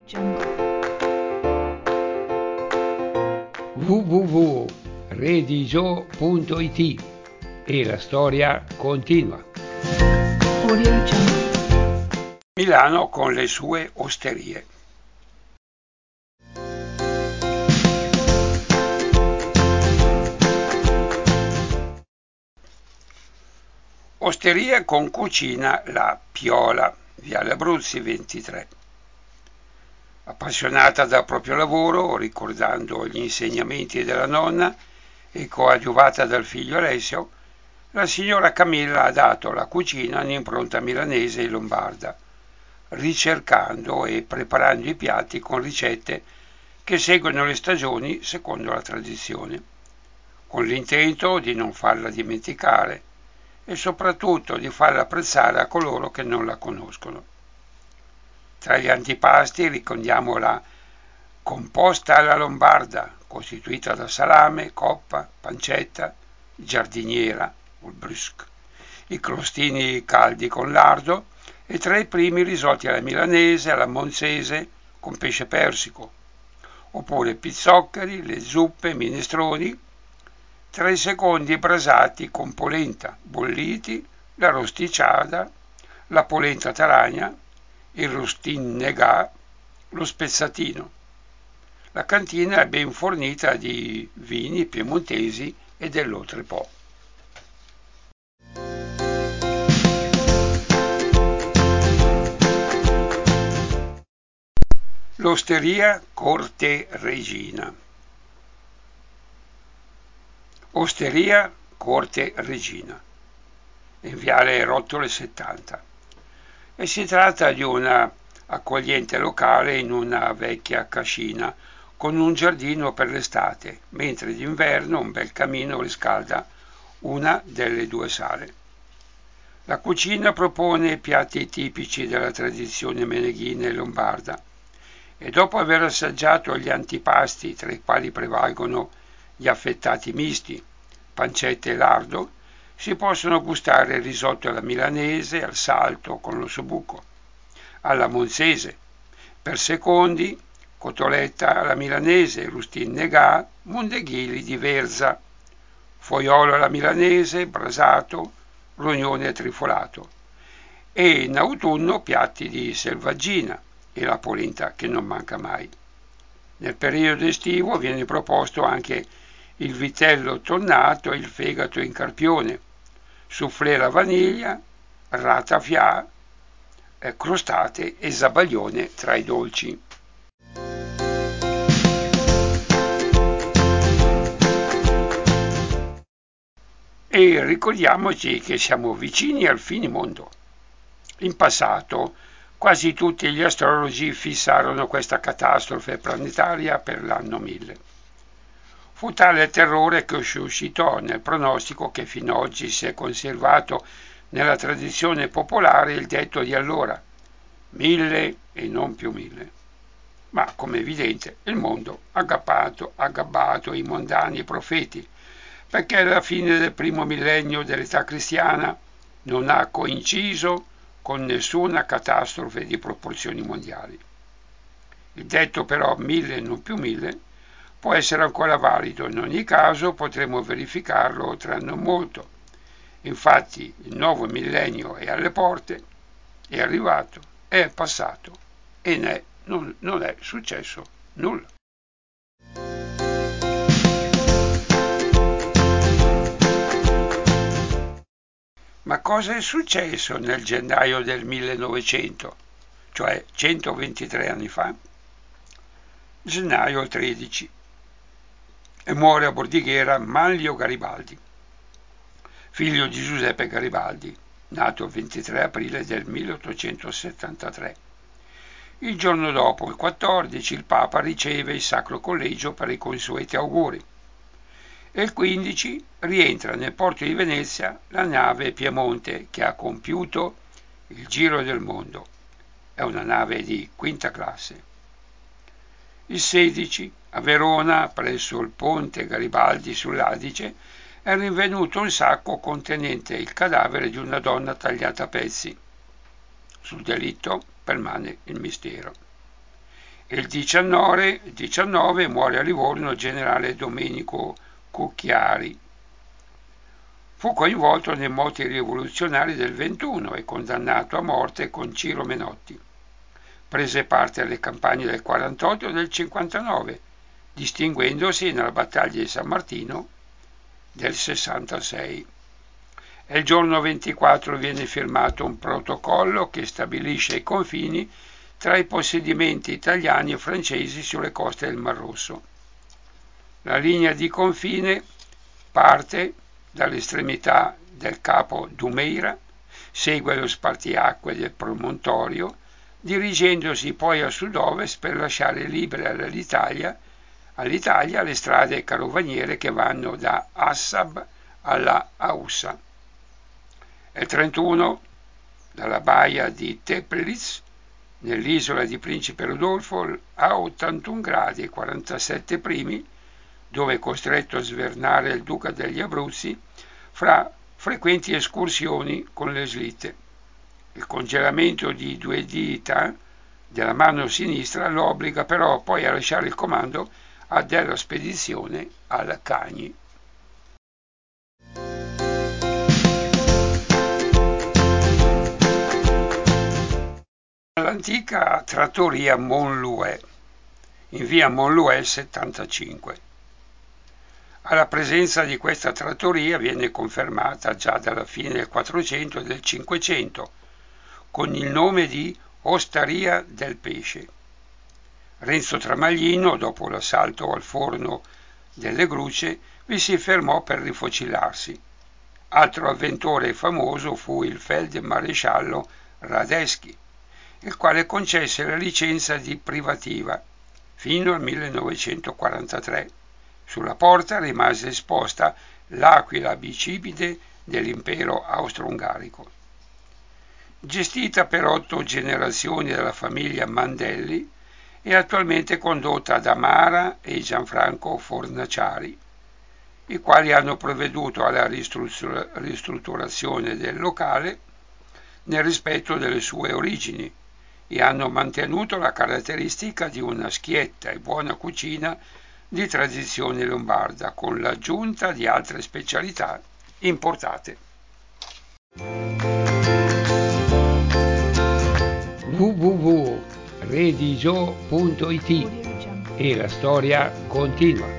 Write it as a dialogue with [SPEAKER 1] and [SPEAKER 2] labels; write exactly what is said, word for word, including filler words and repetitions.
[SPEAKER 1] w w w punto redigio punto it e la storia continua. Milano con le sue osterie. Osteria con cucina La Piola, Viale Abruzzi ventitré. Appassionata dal proprio lavoro, ricordando gli insegnamenti della nonna e coadiuvata dal figlio Alessio, la signora Camilla ha dato alla cucina un'impronta milanese e lombarda, ricercando e preparando i piatti con ricette che seguono le stagioni secondo la tradizione, con l'intento di non farla dimenticare e soprattutto di farla apprezzare a coloro che non la conoscono. Tra gli antipasti ricordiamo la composta alla lombarda, costituita da salame, coppa, pancetta, giardiniera, o brusque, i crostini caldi con lardo e tra i primi risotti alla milanese, alla monzese con pesce persico, oppure pizzoccheri, le zuppe, minestroni, tra i secondi brasati con polenta, bolliti, la rosticciata, la polenta taragna, il rustin negà, lo spezzatino. La cantina è ben fornita di vini piemontesi e dell'Oltrepò. L'Osteria Corte Regina. Osteria Corte Regina, in Viale Rottole settanta. E si tratta di una accogliente locale in una vecchia cascina con un giardino per l'estate, mentre d'inverno un bel camino riscalda una delle due sale. La cucina propone piatti tipici della tradizione meneghina e lombarda e dopo aver assaggiato gli antipasti, tra i quali prevalgono gli affettati misti, pancette e lardo, si possono gustare il risotto alla milanese, al salto con l'ossobuco, alla monzese, per secondi, cotoletta alla milanese, rustin negà, mondeghili di verza, foiolo alla milanese, brasato, rognone trifolato, e in autunno piatti di selvaggina e la polenta che non manca mai. Nel periodo estivo viene proposto anche il vitello tonnato e il fegato in carpione, soufflé alla vaniglia, ratafia, eh, crostate e zabaglione tra i dolci. E ricordiamoci che siamo vicini al finimondo. In passato quasi tutti gli astrologi fissarono questa catastrofe planetaria per l'anno mille. Fu tale il terrore che suscitò nel pronostico che fino ad oggi si è conservato nella tradizione popolare il detto di allora, mille e non più mille. Ma, come è evidente, il mondo ha gabbato, ha gabbato i mondani profeti, perché alla fine del primo millennio dell'età cristiana non ha coinciso con nessuna catastrofe di proporzioni mondiali. Il detto però mille e non più mille può essere ancora valido, in ogni caso potremo verificarlo tra non molto. Infatti il nuovo millennio è alle porte, è arrivato, è passato e ne, non, non è successo nulla. Ma cosa è successo nel gennaio del millenovecento, cioè centoventitré anni fa? Gennaio tredici. E muore a Bordighera Manlio Garibaldi, figlio di Giuseppe Garibaldi, nato il ventitré aprile del milleottocentosettantatré. Il giorno dopo, il quattordici, il Papa riceve il Sacro Collegio per i consueti auguri e il quindici rientra nel porto di Venezia la nave Piemonte che ha compiuto il giro del mondo. È una nave di quinta classe. Il sedici, a Verona, presso il ponte Garibaldi sull'Adige, è rinvenuto un sacco contenente il cadavere di una donna tagliata a pezzi. Sul delitto permane il mistero. Il diciannove, diciannove muore a Livorno il generale Domenico Cucchiari. Fu coinvolto nei moti rivoluzionari del ventuno e condannato a morte con Ciro Menotti. Prese parte alle campagne del quarantotto e del cinquantanove, distinguendosi nella battaglia di San Martino del sessantasei. E il giorno ventiquattro viene firmato un protocollo che stabilisce i confini tra i possedimenti italiani e francesi sulle coste del Mar Rosso. La linea di confine parte dall'estremità del capo Dumeira, segue lo spartiacque del promontorio, dirigendosi poi a sud-ovest per lasciare libere all'Italia, all'Italia le strade carovaniere che vanno da Assab alla Aussa. E il trentuno, dalla baia di Teplitz, nell'isola di Principe Rodolfo, a ottantuno gradi e quarantasette primi, dove costretto a svernare il duca degli Abruzzi, fra frequenti escursioni con le slitte. Il congelamento di due dita della mano sinistra lo obbliga però poi a lasciare il comando della spedizione al Cagni. L'antica trattoria Montlouet, in via Montlouet settantacinque. Alla presenza di questa trattoria viene confermata già dalla fine del quattrocento e del cinquecento, con il nome di Osteria del Pesce. Renzo Tramaglino, dopo l'assalto al forno delle Grucce, vi si fermò per rifocillarsi. Altro avventore famoso fu il feldmaresciallo Radetzky, il quale concesse la licenza di privativa fino al millenovecentoquarantatré. Sulla porta rimase esposta l'aquila bicipite dell'impero austro-ungarico. Gestita per otto generazioni dalla famiglia Mandelli, è attualmente condotta da Mara e Gianfranco Fornaciari, i quali hanno provveduto alla ristrutturazione del locale nel rispetto delle sue origini e hanno mantenuto la caratteristica di una schietta e buona cucina di tradizione lombarda, con l'aggiunta di altre specialità importate.
[SPEAKER 2] w w w punto redigio punto it e la storia continua.